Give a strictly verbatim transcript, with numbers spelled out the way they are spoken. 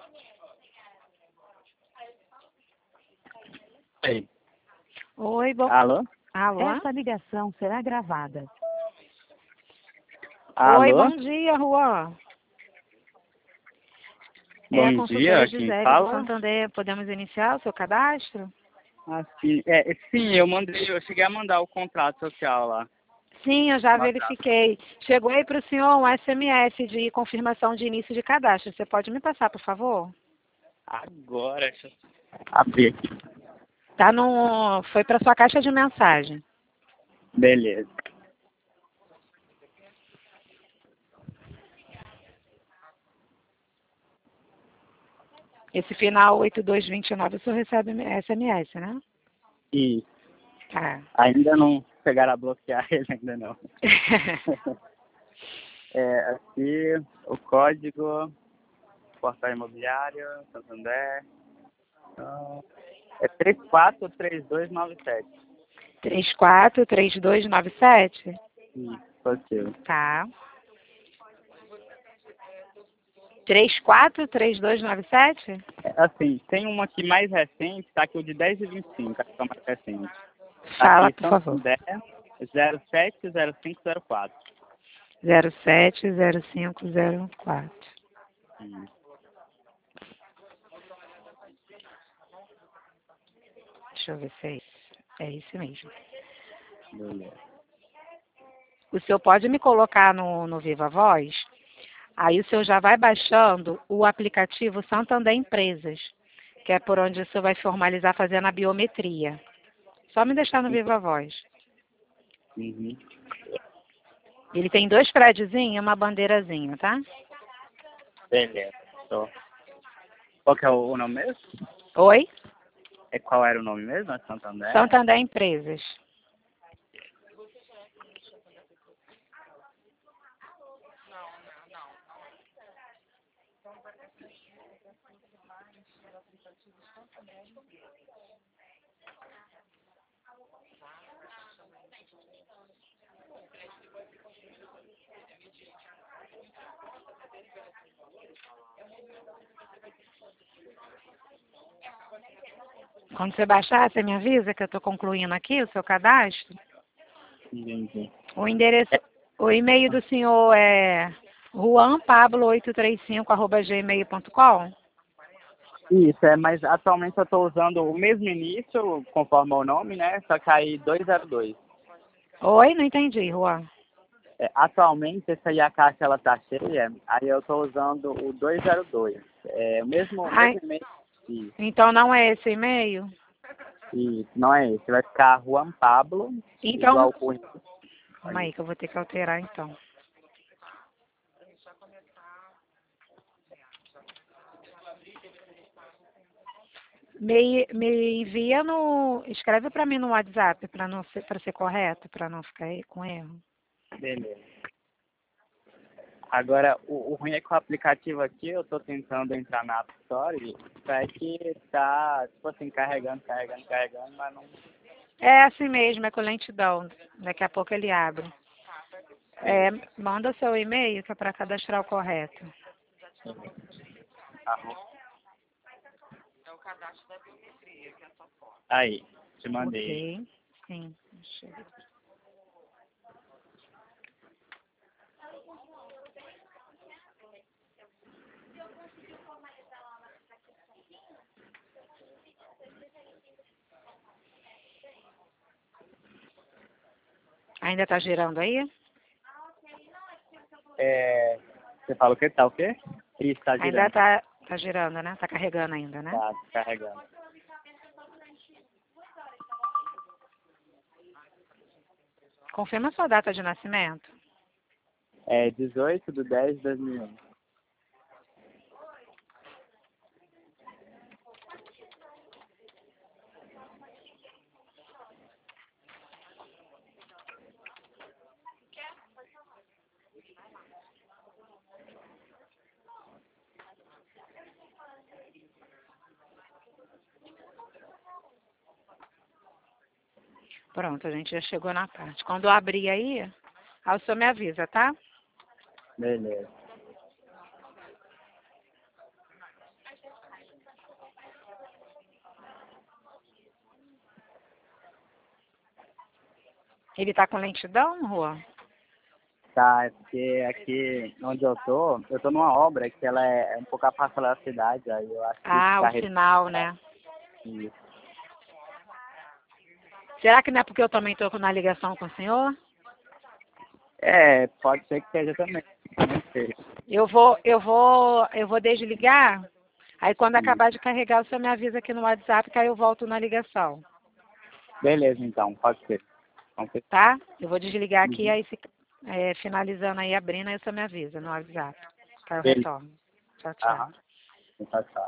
Ei. Oi, bom... Alô? Alô? Essa ligação será gravada. Alô? Oi, bom dia, Juan. Bom é a dia, consultora quem Gisele do fala? Santander. Podemos iniciar o seu cadastro? Ah, sim. É, sim, eu mandei, eu cheguei a mandar o contrato social lá. Sim, eu já No WhatsApp. verifiquei. Chegou aí para o senhor um S M S de confirmação de início de cadastro. Você pode me passar, por favor? Agora, deixa eu abrir aqui. Tá no... Foi para sua caixa de mensagem. Beleza. Esse final oito dois dois nove, o senhor recebe S M S, né? E Tá. ainda não chegaram a bloquear ele, ainda não. É, aqui, o código, portal imobiliário, Santander, então, é três quatro três dois nove sete. três quatro três dois nove sete? Isso, pode ser. Tá. três quatro três dois nove sete? É, assim, tem uma aqui mais recente, tá aqui o de dez e vinte e cinco, acho que é o mais recente. Tá Fala, aqui, por favor. Santander, zero sete zero cinco zero quatro. zero sete zero cinco zero quatro. Hum. Deixa eu ver se é isso. É isso mesmo. Beleza. O senhor pode me colocar no, no Viva Voz? Aí o senhor já vai baixando o aplicativo Santander Empresas, que é por onde o senhor vai formalizar fazendo a biometria. Só me deixar no Viva Voz. Uhum. Ele tem dois prédiozinhos e uma bandeirazinha, tá? Beleza. Tô. Qual que é o o nome mesmo? Oi? É, qual era o nome mesmo? É Santander? Santander Empresas. Quando você baixar, você me avisa que eu estou concluindo aqui o seu cadastro. Entendi. O endereço, o e-mail do senhor é juan pablo oito três cinco arroba gmail ponto com? Isso, é, mas atualmente eu estou usando o mesmo início, conforme o nome, né? Só que aí dois zero dois. Oi, não entendi, Juan. É, atualmente, essa aí a caixa ela tá cheia, aí eu estou usando o dois zero dois. É o mesmo, Ai, mesmo e-mail. Isso, então não é esse e-mail? isso, não é esse. Vai ficar Juan Pablo, Então, igual o... calma aí que eu vou ter que alterar então. Me, me envia no, escreve para mim no WhatsApp para não ser, para ser correto, para não ficar aí com erro. Beleza. Agora, o, o ruim é que o aplicativo aqui, eu tô tentando entrar na App Store e parece que tá, tipo assim, carregando, carregando, carregando, mas não... É assim mesmo, é com lentidão. Daqui a pouco ele abre. É, manda seu e-mail que é para cadastrar o correto. Aí, te mandei. Ok, sim. Deixa eu ver. Ainda está girando aí? É, você fala o que? Tá o quê? Isso, tá Ainda girando. está tá girando, né? Está carregando ainda, né? Tá carregando. Confirma sua data de nascimento. É dezoito de dez de dois mil e um. Pronto, a gente já chegou na parte. Quando eu abrir aí, aí o senhor me avisa, tá? Beleza. Ele tá com lentidão, Rua? Tá, é porque aqui onde eu tô, eu tô numa obra que ela é um pouco afastada da cidade, aí eu acho que Ah, o carrega sinal, né? isso. Será que não é porque eu também tô na ligação com o senhor? É, pode ser que seja também. Não sei. Eu vou, eu vou, eu vou desligar. Aí quando Isso. acabar de carregar, o senhor me avisa aqui no WhatsApp que aí eu volto na ligação, Beleza, então, pode ser. Pode ser. tá? Eu vou desligar aqui, Uhum. aí se, é, finalizando aí, abrindo, aí o senhor me avisa no WhatsApp. Tá, eu Beleza. retorno. Tchau, tchau. Aham. Tchau, tchau.